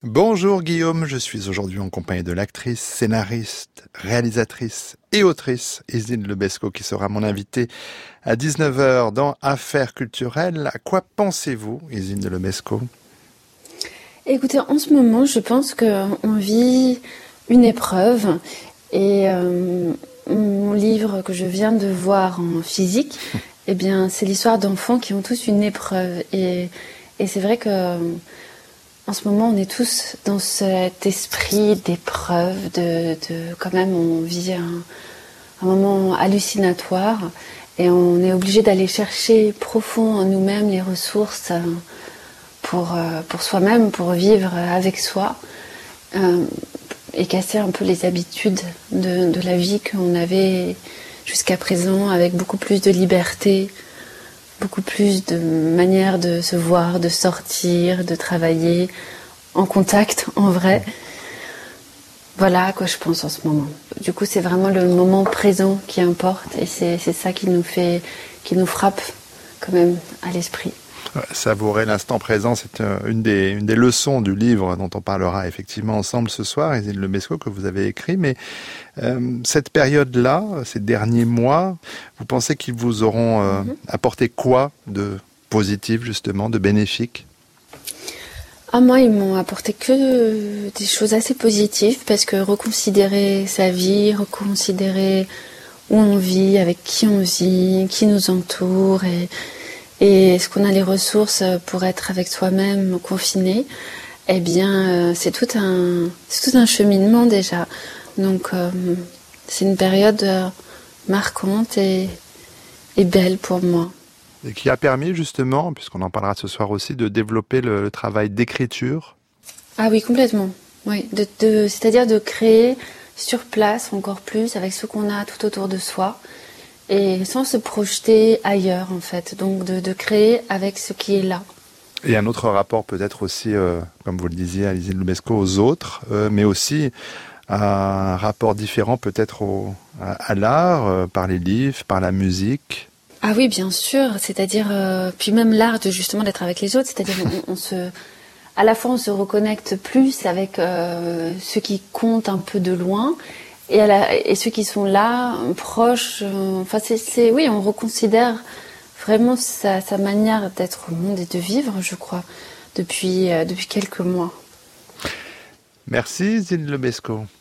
Bonjour Guillaume, je suis aujourd'hui en compagnie de l'actrice, scénariste, réalisatrice et autrice Iselin Lebesco qui sera mon invitée à 19 heures dans Affaires culturelles. À quoi pensez-vous, Iselin Lebesco? Écoutez, en ce moment, je pense qu'on vit une épreuve et mon livre que je viens de voir en physique, eh bien, c'est l'histoire d'enfants qui ont tous une épreuve et c'est vrai que en ce moment, on est tous dans cet esprit d'épreuve, quand même, on vit un moment hallucinatoire et on est obligé d'aller chercher profond en nous-mêmes les ressources pour soi-même, pour vivre avec soi et casser un peu les habitudes de la vie qu'on avait jusqu'à présent avec beaucoup plus de liberté, beaucoup plus de manières de se voir, de sortir, de travailler en contact, en vrai. Voilà à quoi je pense en ce moment. Du coup, c'est vraiment le moment présent qui importe et c'est ça qui nous frappe quand même à l'esprit. Savourer l'instant présent, c'est une des leçons du livre dont on parlera effectivement ensemble ce soir, Iselin Lebesco, que vous avez écrit. Mais cette période-là, ces derniers mois, vous pensez qu'ils vous auront apporté quoi de positif, justement, de bénéfique? Moi, ils m'ont apporté que des choses assez positives parce que reconsidérer sa vie, reconsidérer où on vit, avec qui on vit, qui nous entoure et est-ce qu'on a les ressources pour être avec soi-même confiné, eh bien, c'est tout un cheminement déjà. Donc, c'est une période marquante et belle pour moi. Et qui a permis justement, puisqu'on en parlera ce soir aussi, de développer le travail d'écriture. Ah oui, complètement. Oui, c'est-à-dire de créer sur place encore plus avec ce qu'on a tout autour de soi et sans se projeter ailleurs en fait. Donc de créer avec ce qui est là. Et un autre rapport peut-être aussi, comme vous le disiez, à Iselin Lebesco, aux autres, mais aussi un rapport différent peut-être à l'art, par les livres, par la musique. Ah oui, bien sûr. C'est-à-dire, puis même l'art de justement d'être avec les autres. C'est-à-dire, à la fois on se reconnecte plus avec ceux qui comptent un peu de loin et ceux qui sont là, proches. Enfin, oui, on reconsidère vraiment sa manière d'être au monde et de vivre, je crois, depuis quelques mois. Merci, Iselin Lebesco.